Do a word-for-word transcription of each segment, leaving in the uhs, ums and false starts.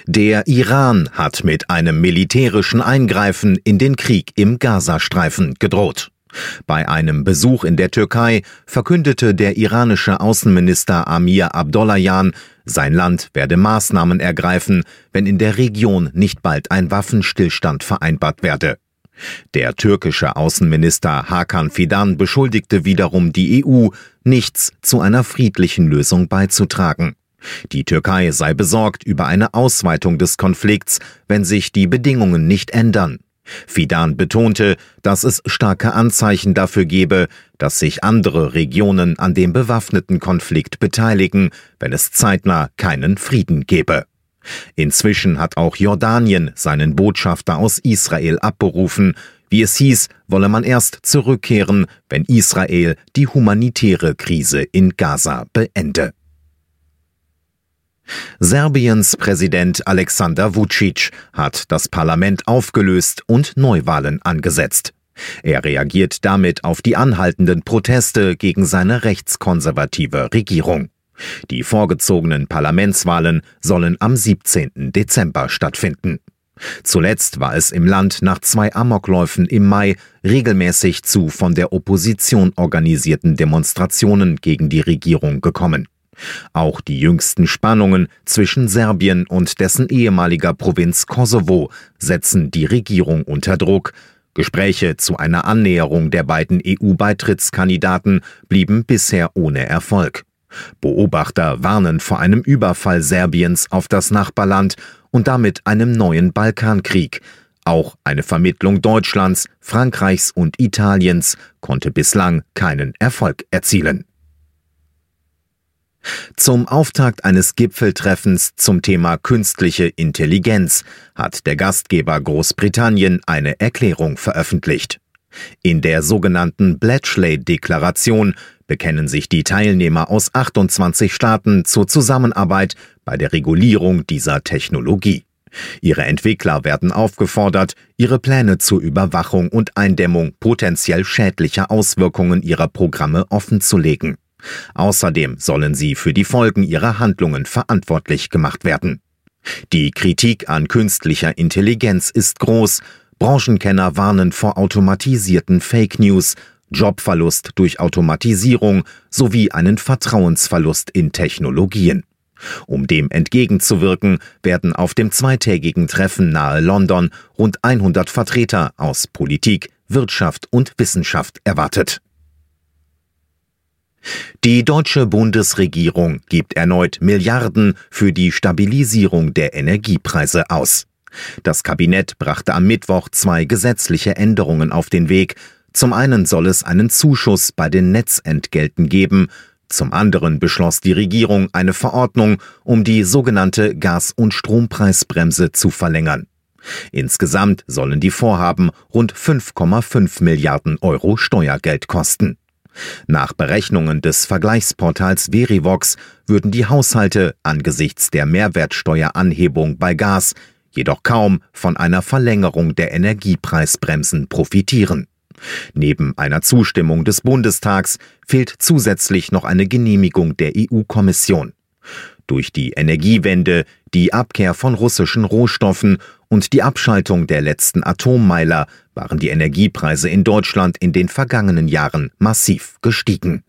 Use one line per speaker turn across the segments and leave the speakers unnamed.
Der Iran hat mit einem militärischen Eingreifen in den Krieg im Gazastreifen gedroht. Bei einem Besuch in der Türkei verkündete der iranische Außenminister Amir Abdollahian, sein Land werde Maßnahmen ergreifen, wenn in der Region nicht bald ein Waffenstillstand vereinbart werde. Der türkische Außenminister Hakan Fidan beschuldigte wiederum die E U, nichts zu einer friedlichen Lösung beizutragen. Die Türkei sei besorgt über eine Ausweitung des Konflikts, wenn sich die Bedingungen nicht ändern. Fidan betonte, dass es starke Anzeichen dafür gebe, dass sich andere Regionen an dem bewaffneten Konflikt beteiligen, wenn es zeitnah keinen Frieden gebe. Inzwischen hat auch Jordanien seinen Botschafter aus Israel abberufen. Wie es hieß, wolle man erst zurückkehren, wenn Israel die humanitäre Krise in Gaza beende. Serbiens Präsident Aleksandar Vučić hat das Parlament aufgelöst und Neuwahlen angesetzt. Er reagiert damit auf die anhaltenden Proteste gegen seine rechtskonservative Regierung. Die vorgezogenen Parlamentswahlen sollen am siebzehnten Dezember stattfinden. Zuletzt war es im Land nach zwei Amokläufen im Mai regelmäßig zu von der Opposition organisierten Demonstrationen gegen die Regierung gekommen. Auch die jüngsten Spannungen zwischen Serbien und dessen ehemaliger Provinz Kosovo setzen die Regierung unter Druck. Gespräche zu einer Annäherung der beiden E U-Beitrittskandidaten blieben bisher ohne Erfolg. Beobachter warnen vor einem Überfall Serbiens auf das Nachbarland und damit einem neuen Balkankrieg. Auch eine Vermittlung Deutschlands, Frankreichs und Italiens konnte bislang keinen Erfolg erzielen. Zum Auftakt eines Gipfeltreffens zum Thema künstliche Intelligenz hat der Gastgeber Großbritannien eine Erklärung veröffentlicht. In der sogenannten Bletchley-Deklaration bekennen sich die Teilnehmer aus achtundzwanzig Staaten zur Zusammenarbeit bei der Regulierung dieser Technologie. Ihre Entwickler werden aufgefordert, ihre Pläne zur Überwachung und Eindämmung potenziell schädlicher Auswirkungen ihrer Programme offenzulegen. Außerdem sollen sie für die Folgen ihrer Handlungen verantwortlich gemacht werden. Die Kritik an künstlicher Intelligenz ist groß. Branchenkenner warnen vor automatisierten Fake News, Jobverlust durch Automatisierung sowie einen Vertrauensverlust in Technologien. Um dem entgegenzuwirken, werden auf dem zweitägigen Treffen nahe London rund hundert Vertreter aus Politik, Wirtschaft und Wissenschaft erwartet. Die deutsche Bundesregierung gibt erneut Milliarden für die Stabilisierung der Energiepreise aus. Das Kabinett brachte am Mittwoch zwei gesetzliche Änderungen auf den Weg. Zum einen soll es einen Zuschuss bei den Netzentgelten geben, zum anderen beschloss die Regierung eine Verordnung, um die sogenannte Gas- und Strompreisbremse zu verlängern. Insgesamt sollen die Vorhaben rund fünf Komma fünf Milliarden Euro Steuergeld kosten. Nach Berechnungen des Vergleichsportals Verivox würden die Haushalte angesichts der Mehrwertsteueranhebung bei Gas jedoch kaum von einer Verlängerung der Energiepreisbremsen profitieren. Neben einer Zustimmung des Bundestags fehlt zusätzlich noch eine Genehmigung der E U-Kommission. Durch die Energiewende, die Abkehr von russischen Rohstoffen und die Abschaltung der letzten Atommeiler waren die Energiepreise in Deutschland in den vergangenen Jahren massiv gestiegen.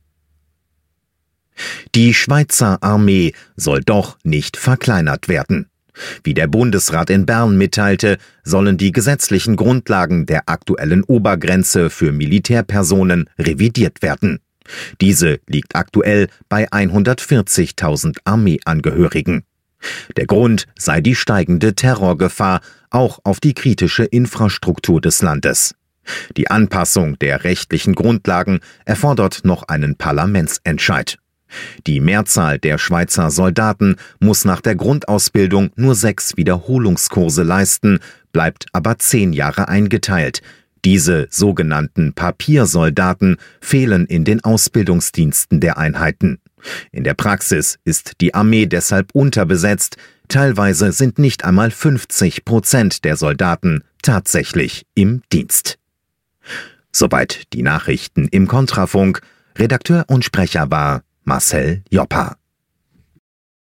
Die Schweizer Armee soll doch nicht verkleinert werden. Wie der Bundesrat in Bern mitteilte, sollen die gesetzlichen Grundlagen der aktuellen Obergrenze für Militärpersonen revidiert werden. Diese liegt aktuell bei hundertvierzigtausend Armeeangehörigen. Der Grund sei die steigende Terrorgefahr, auch auf die kritische Infrastruktur des Landes. Die Anpassung der rechtlichen Grundlagen erfordert noch einen Parlamentsentscheid. Die Mehrzahl der Schweizer Soldaten muss nach der Grundausbildung nur sechs Wiederholungskurse leisten, bleibt aber zehn Jahre eingeteilt. Diese sogenannten Papiersoldaten fehlen in den Ausbildungsdiensten der Einheiten. In der Praxis ist die Armee deshalb unterbesetzt. Teilweise sind nicht einmal fünfzig Prozent der Soldaten tatsächlich im Dienst. Soweit die Nachrichten im Kontrafunk. Redakteur und Sprecher war Marcel Joppa.